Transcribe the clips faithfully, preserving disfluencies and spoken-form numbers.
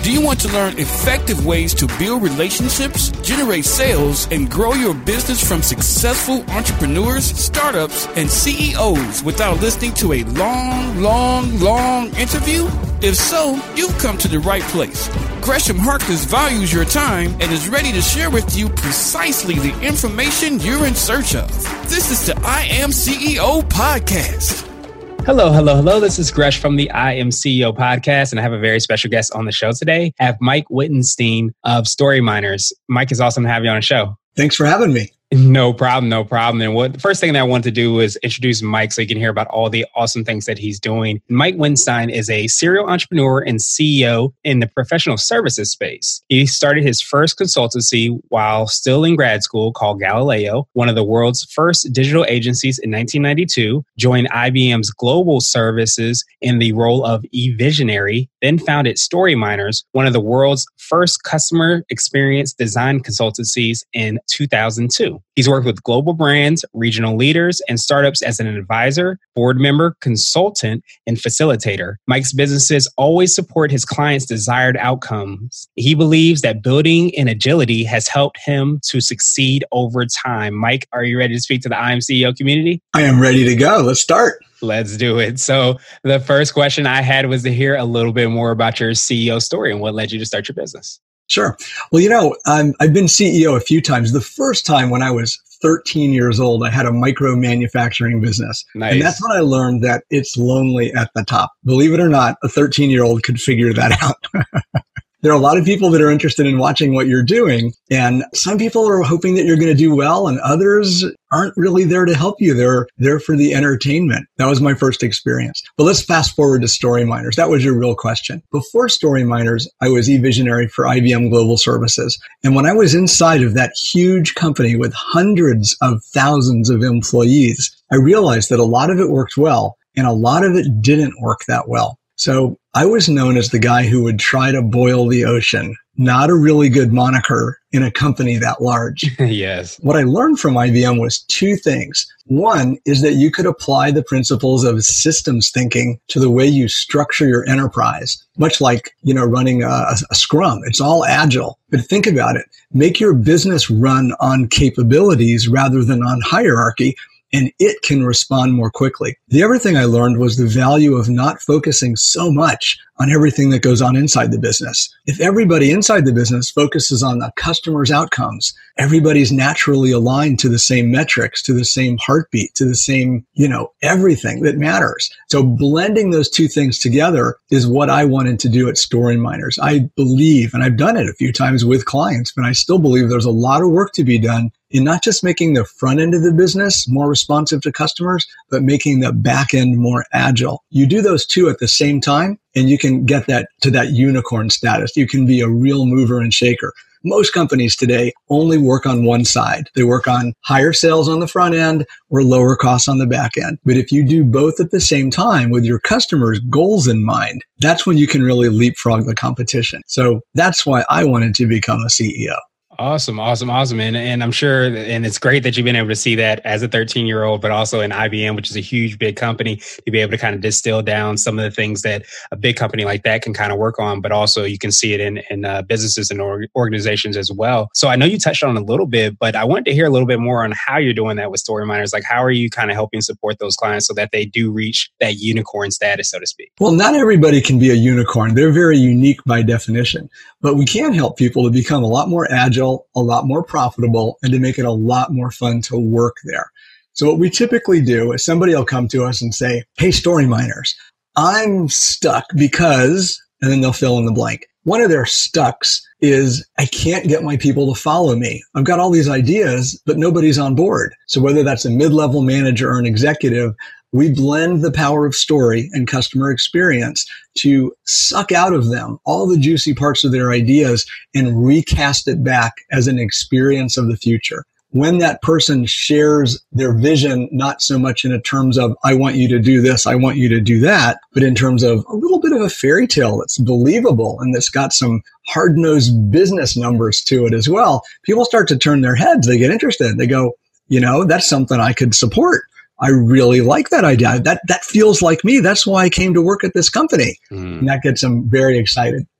Do you want to learn effective ways to build relationships, generate sales, and grow your business from successful entrepreneurs, startups, and C E Os without listening to a long, long, long interview? If so, you've come to the right place. Gresham Harkless values your time and is ready to share with you precisely the information you're in search of. This is the I Am C E O podcast. Hello, hello, hello. This is Gresh from the I Am C E O podcast, and I have a very special guest on the show today. I have Mike Wittenstein of StoryMiners. Mike, it's awesome to have you on the show. Thanks for having me. No problem, no problem. And what the first thing that I wanted to do was introduce Mike so you can hear about all the awesome things that he's doing. Mike Wittenstein is a serial entrepreneur and C E O in the professional services space. He started his first consultancy while still in grad school called Galileo, one of the world's first digital agencies in nineteen ninety-two, joined I B M's global services in the role of e-visionary, then founded StoryMiners, one of the world's first customer experience design consultancies in two thousand two. He's worked with global brands, regional leaders, and startups as an advisor, board member, consultant, and facilitator. Mike's businesses always support his clients' desired outcomes. He believes that building in agility has helped him to succeed over time. Mike, are you ready to speak to the I Am C E O community? I am ready to go. Let's start. Let's do it. So the first question I had was to hear a little bit more about your C E O story and what led you to start your business. Sure. Well, you know, um, I've been C E O a few times. The first time when I was thirteen years old, I had a micro manufacturing business. Nice. And that's when I learned that it's lonely at the top. Believe it or not, a thirteen-year-old could figure that out. There are a lot of people that are interested in watching what you're doing. And some people are hoping that you're going to do well, and others aren't really there to help you. They're there for the entertainment. That was my first experience. But let's fast forward to StoryMiners. That was your real question. Before StoryMiners, I was e-visionary for I B M Global Services. And when I was inside of that huge company with hundreds of thousands of employees, I realized that a lot of it worked well and a lot of it didn't work that well. So I was known as the guy who would try to boil the ocean. Not a really good moniker in a company that large. Yes. What I learned from I B M was two things. One is that you could apply the principles of systems thinking to the way you structure your enterprise, much like, you know, running a, a scrum. It's all agile. But think about it. Make your business run on capabilities rather than on hierarchy, and it can respond more quickly. The other thing I learned was the value of not focusing so much on everything that goes on inside the business. If everybody inside the business focuses on the customer's outcomes, everybody's naturally aligned to the same metrics, to the same heartbeat, to the same, you know, everything that matters. So blending those two things together is what I wanted to do at StoryMiners. I believe, and I've done it a few times with clients, but I still believe there's a lot of work to be done in not just making the front end of the business more responsive to customers, but making the back end more agile. You do those two at the same time, and you can get that to that unicorn status. You can be a real mover and shaker. Most companies today only work on one side. They work on higher sales on the front end or lower costs on the back end. But if you do both at the same time with your customers' goals in mind, that's when you can really leapfrog the competition. So that's why I wanted to become a C E O. Awesome, awesome, awesome. And, and I'm sure, and it's great that you've been able to see that as a thirteen-year-old, but also in I B M, which is a huge, big company, to be able to kind of distill down some of the things that a big company like that can kind of work on, but also you can see it in, in uh, businesses and org- organizations as well. So I know you touched on it a little bit, but I wanted to hear a little bit more on how you're doing that with StoryMiners. Like, how are you kind of helping support those clients so that they do reach that unicorn status, so to speak? Well, not everybody can be a unicorn. They're very unique by definition, but we can help people to become a lot more agile, a lot more profitable, and to make it a lot more fun to work there. So what we typically do is somebody will come to us and say, hey, StoryMiners, I'm stuck because, and then they'll fill in the blank. One of their stucks is I can't get my people to follow me. I've got all these ideas, but nobody's on board. So whether that's a mid-level manager or an executive, we blend the power of story and customer experience to suck out of them all the juicy parts of their ideas and recast it back as an experience of the future. When that person shares their vision, not so much in terms of, I want you to do this, I want you to do that, but in terms of a little bit of a fairy tale that's believable and that's got some hard-nosed business numbers to it as well, people start to turn their heads. They get interested. They go, you know, that's something I could support. I really like that idea. That that feels like me. That's why I came to work at this company. Mm. And that gets them very excited.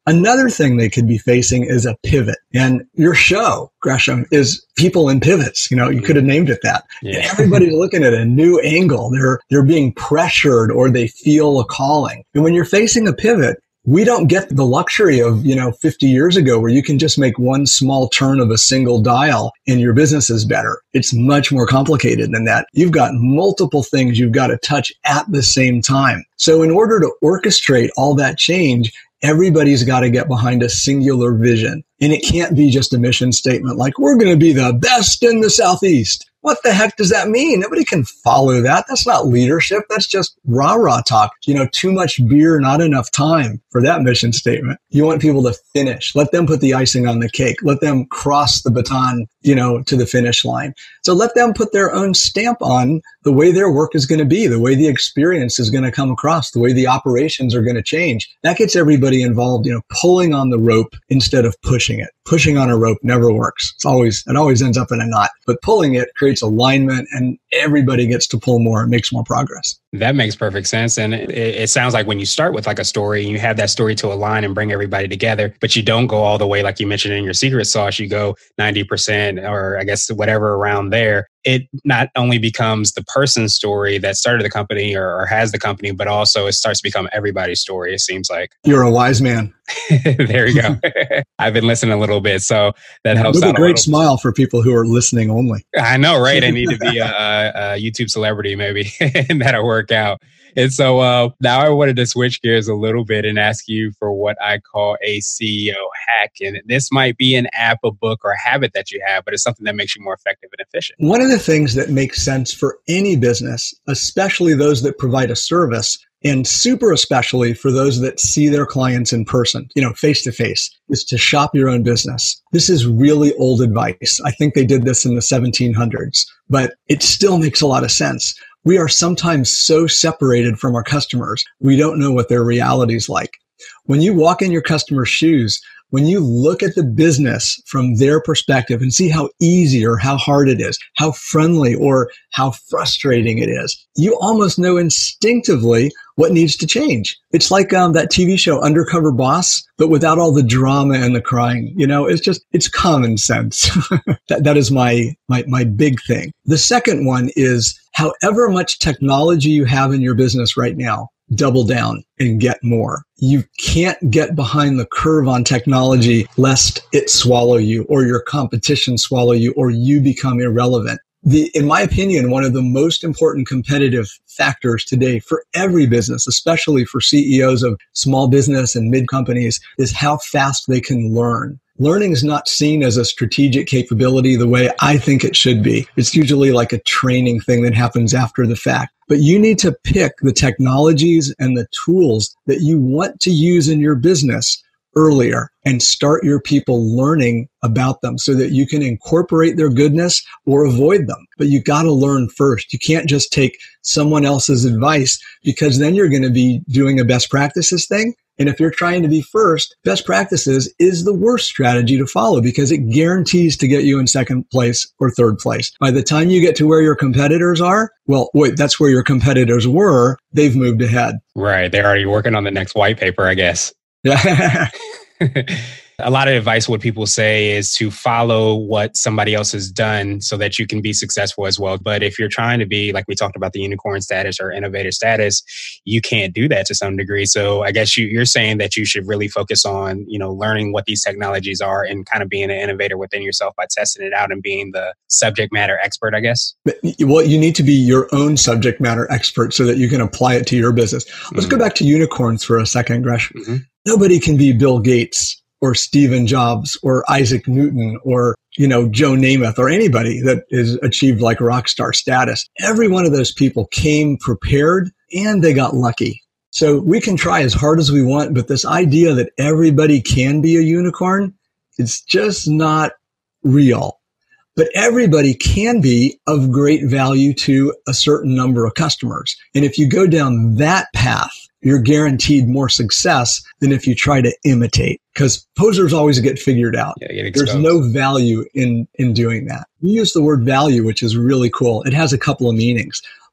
Another thing they could be facing is a pivot. And your show, Gresham, is people in pivots. You know, you could have named it that. Yeah. Everybody's looking at a new angle. They're they're being pressured or they feel a calling. And when you're facing a pivot, we don't get the luxury of, you know, fifty years ago where you can just make one small turn of a single dial and your business is better. It's much more complicated than that. You've got multiple things you've got to touch at the same time. So in order to orchestrate all that change, everybody's got to get behind a singular vision. And it can't be just a mission statement like, we're going to be the best in the Southeast. What the heck does that mean? Nobody can follow that. That's not leadership. That's just rah-rah talk. You know, too much beer, not enough time for that mission statement. You want people to finish. Let them put the icing on the cake. Let them cross the baton, you know, to the finish line. So let them put their own stamp on the way their work is going to be, the way the experience is going to come across, the way the operations are going to change. That gets everybody involved, you know, pulling on the rope instead of pushing it. Pushing on a rope never works. It's always, it always ends up in a knot, but pulling it creates alignment and everybody gets to pull more. It makes more progress. That makes perfect sense. And it, it sounds like when you start with like a story and you have that story to align and bring everybody together, but you don't go all the way, like you mentioned in your secret sauce, you go ninety percent or I guess whatever around there. It not only becomes the person's story that started the company or, or has the company, but also it starts to become everybody's story, it seems like. You're a wise man. There you go. That've been listening a little bit, so that helps With out a great a smile for people who are listening only. I know, right? I need to be a, a, a YouTube celebrity maybe, and that'll work out. And so uh, now I wanted to switch gears a little bit and ask you for what I call a C E O hack. And this might be an app, a book, or a habit that you have, but it's something that makes you more effective and efficient. One of the things that makes sense for any business, especially those that provide a service, and super especially for those that see their clients in person, you know, face to face, is to shop your own business. This is really old advice. I think they did this in the seventeen hundreds, but it still makes a lot of sense. We are sometimes so separated from our customers, we don't know what their reality is like. When you walk in your customer's shoes, when you look at the business from their perspective and see how easy or how hard it is, how friendly or how frustrating it is, you almost know instinctively what needs to change. It's like um, that T V show Undercover Boss, but without all the drama and the crying. You know, it's just, it's common sense. that That is my, my, my big thing. The second one is however much technology you have in your business right now, double down and get more. You can't get behind the curve on technology lest it swallow you or your competition swallow you or you become irrelevant. The, in my opinion, one of the most important competitive factors today for every business, especially for C E Os of small business and mid companies, is how fast they can learn. Learning is not seen as a strategic capability the way I think it should be. It's usually like a training thing that happens after the fact. But you need to pick the technologies and the tools that you want to use in your business earlier and start your people learning about them so that you can incorporate their goodness or avoid them. But you got to learn first. You can't just take someone else's advice because then you're going to be doing a best practices thing. And if you're trying to be first, best practices is the worst strategy to follow because it guarantees to get you in second place or third place. By the time you get to where your competitors are, well, wait, that's where your competitors were. They've moved ahead. Right. They're already working on the next white paper, I guess. Yeah. A lot of advice, what people say is to follow what somebody else has done so that you can be successful as well. But if you're trying to be, like we talked about, the unicorn status or innovator status, you can't do that to some degree. So I guess you, you're saying that you should really focus on, you know, learning what these technologies are and kind of being an innovator within yourself by testing it out and being the subject matter expert, I guess. Well, you need to be your own subject matter expert so that you can apply it to your business. Let's mm-hmm. go back to unicorns for a second, Gresh. Mm-hmm. Nobody can be Bill Gates or Stephen Jobs or Isaac Newton or, you know, Joe Namath or anybody that is achieved like rock star status. Every one of those people came prepared and they got lucky. So we can try as hard as we want, but this idea that everybody can be a unicorn, it's just not real. But everybody can be of great value to a certain number of customers. And if you go down that path, you're guaranteed more success than if you try to imitate, because posers always get figured out. Yeah, get There's no value in, in doing that. We use the word value, which is really cool. It has a couple of meanings.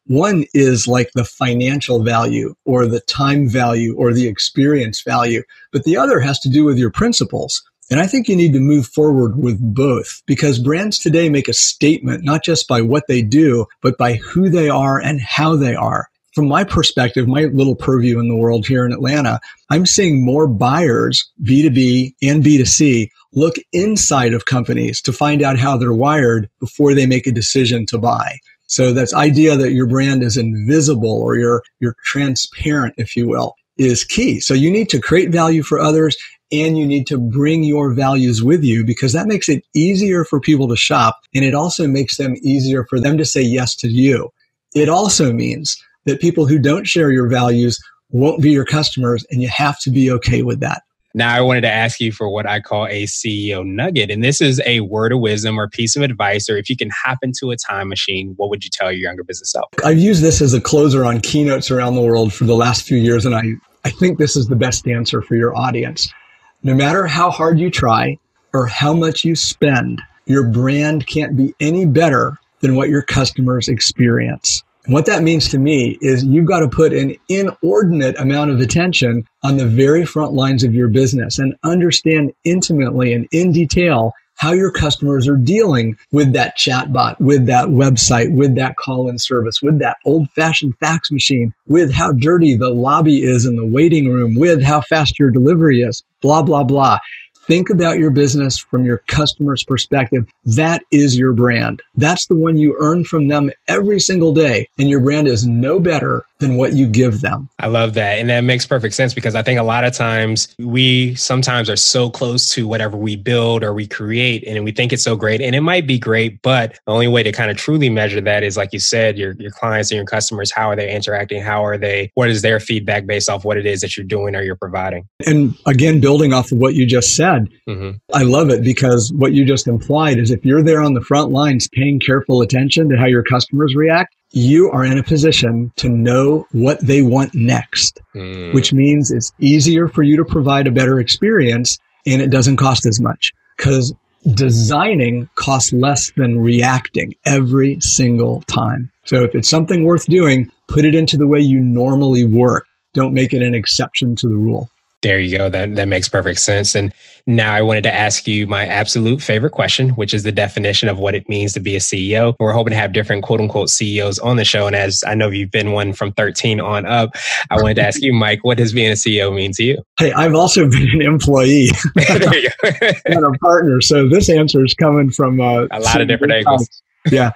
One is like the financial value or the time value or the experience value, but the other has to do with your principles. And I think you need to move forward with both, because brands today make a statement not just by what they do, but by who they are and how they are. From my perspective, my little purview in the world here in Atlanta, I'm seeing more buyers, B two B and B two C, look inside of companies to find out how they're wired before they make a decision to buy. So that's idea that your brand is invisible or you're, you're transparent, if you will, is key. So you need to create value for others, and you need to bring your values with you, because that makes it easier for people to shop. And it also makes them easier for them to say yes to you. It also means that people who don't share your values won't be your customers, and you have to be okay with that. Now, I wanted to ask you for what I call a C E O nugget. And this is a word of wisdom or piece of advice, or if you can hop into a time machine, what would you tell your younger business self? I've used this as a closer on keynotes around the world for the last few years, and I, I think this is the best answer for your audience. No matter how hard you try or how much you spend, your brand can't be any better than what your customers experience. And what that means to me is you've got to put an inordinate amount of attention on the very front lines of your business and understand intimately and in detail how your customers are dealing with that chatbot, with that website, with that call-in service, with that old-fashioned fax machine, with how dirty the lobby is in the waiting room, with how fast your delivery is, blah, blah, blah. Think about your business from your customer's perspective. That is your brand. That's the one you earn from them every single day. And your brand is no better than what you give them. I love that. And that makes perfect sense, because I think a lot of times we sometimes are so close to whatever we build or we create, and we think it's so great. And it might be great, but the only way to kind of truly measure that is, like you said, your, your clients and your customers, how are they interacting? How are they, what is their feedback based off what it is that you're doing or you're providing? And again, building off of what you just said, mm-hmm. I love it, because what you just implied is if you're there on the front lines paying careful attention to how your customers react, you are in a position to know what they want next, mm. which means it's easier for you to provide a better experience, and it doesn't cost as much, because designing costs less than reacting every single time. So if it's something worth doing, put it into the way you normally work. Don't make it an exception to the rule. There you go. That that makes perfect sense. And now I wanted to ask you my absolute favorite question, which is the definition of what it means to be a C E O. We're hoping to have different quote unquote C E Os on the show. And as I know you've been one from thirteen on up, I wanted to ask you, Mike, what does being a C E O mean to you? Hey, I've also been an employee there you go. and a partner. So this answer is coming from uh, a lot of different angles. Yeah.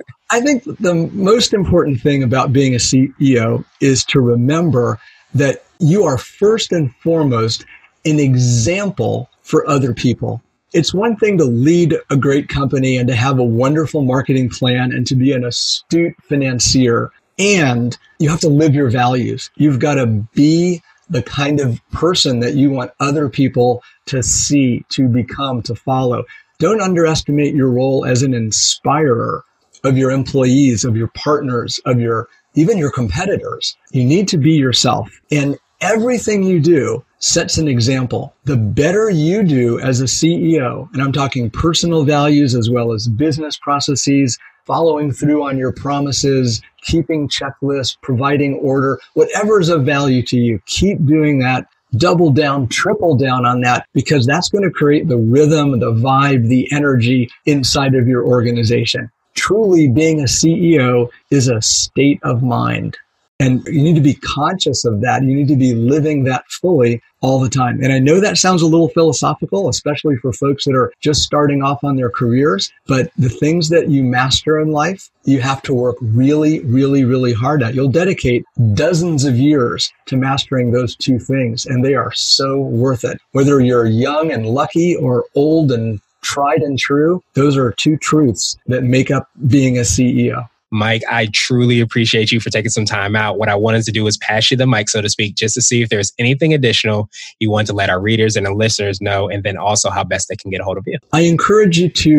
I think the most important thing about being a C E O is to remember that you are first and foremost an example for other people. It's one thing to lead a great company and to have a wonderful marketing plan and to be an astute financier. And you have to live your values. You've got to be the kind of person that you want other people to see, to become, to follow. Don't underestimate your role as an inspirer of your employees, of your partners, of your even your competitors. You need to be yourself. And everything you do sets an example. The better you do as a C E O, and I'm talking personal values as well as business processes, following through on your promises, keeping checklists, providing order, whatever is of value to you, keep doing that. Double down, triple down on that, because that's going to create the rhythm, the vibe, the energy inside of your organization. Truly being a C E O is a state of mind. And you need to be conscious of that. You need to be living that fully all the time. And I know that sounds a little philosophical, especially for folks that are just starting off on their careers. But the things that you master in life, you have to work really, really, really hard at. You'll dedicate dozens of years to mastering those two things, and they are so worth it. Whether you're young and lucky or old and tried and true, those are two truths that make up being a C E O. Mike, I truly appreciate you for taking some time out. What I wanted to do was pass you the mic, so to speak, just to see if there's anything additional you want to let our readers and the listeners know, and then also how best they can get a hold of you. I encourage you to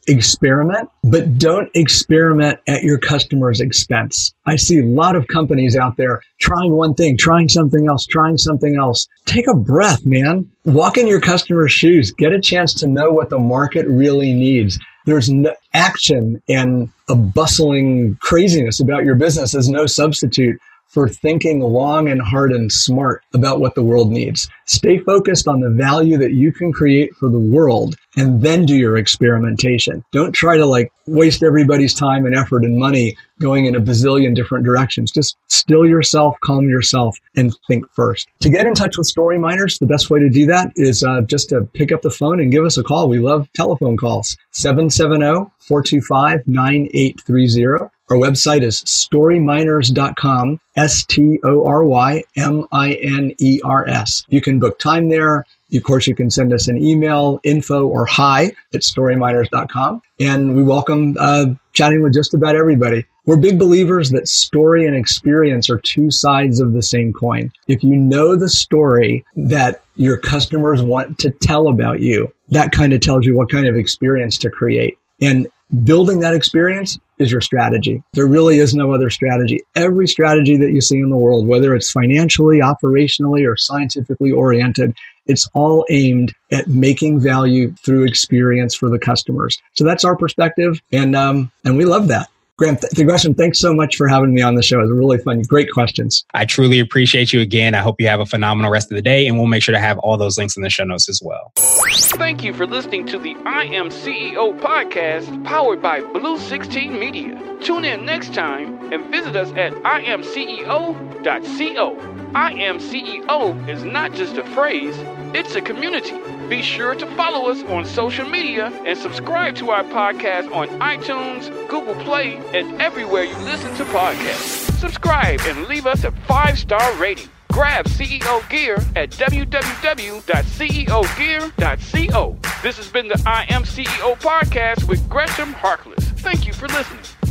experiment, but don't experiment at your customer's expense. I see a lot of companies out there trying one thing, trying something else, trying something else. Take a breath, man. Walk in your customer's shoes. Get a chance to know what the market really needs. There's no action and a bustling craziness about your business is no substitute for thinking long and hard and smart about what the world needs. Stay focused on the value that you can create for the world and then do your experimentation. Don't try to like waste everybody's time and effort and money going in a bazillion different directions. Just still yourself, calm yourself, and think first. To get in touch with Story Miners, the best way to do that is uh, just to pick up the phone and give us a call. We love telephone calls. seven seven zero, four two five, nine eight three zero. Our website is story miners dot com, S T O R Y M I N E R S. You can book time there. Of course, you can send us an email, info or hi at story miners dot com. And we welcome uh, chatting with just about everybody. We're big believers that story and experience are two sides of the same coin. If you know the story that your customers want to tell about you, that kind of tells you what kind of experience to create. And building that experience is your strategy. There really is no other strategy. Every strategy that you see in the world, whether it's financially, operationally, or scientifically oriented, it's all aimed at making value through experience for the customers. So that's our perspective, and um, and we love that. Graham, th- Gresham, thanks so much for having me on the show. It was really fun. Great questions. I truly appreciate you again. I hope you have a phenomenal rest of the day, and we'll make sure to have all those links in the show notes as well. Thank you for listening to the I Am C E O podcast powered by Blue sixteen Media. Tune in next time and visit us at I am C E O dot co. I Am C E O is not just a phrase, it's a community. Be sure to follow us on social media and subscribe to our podcast on iTunes, Google Play, and everywhere you listen to podcasts. Subscribe and leave us a five-star rating. Grab C E O gear at w w w dot c e o gear dot co. This has been the I Am C E O podcast with Gresham Harkless. Thank you for listening.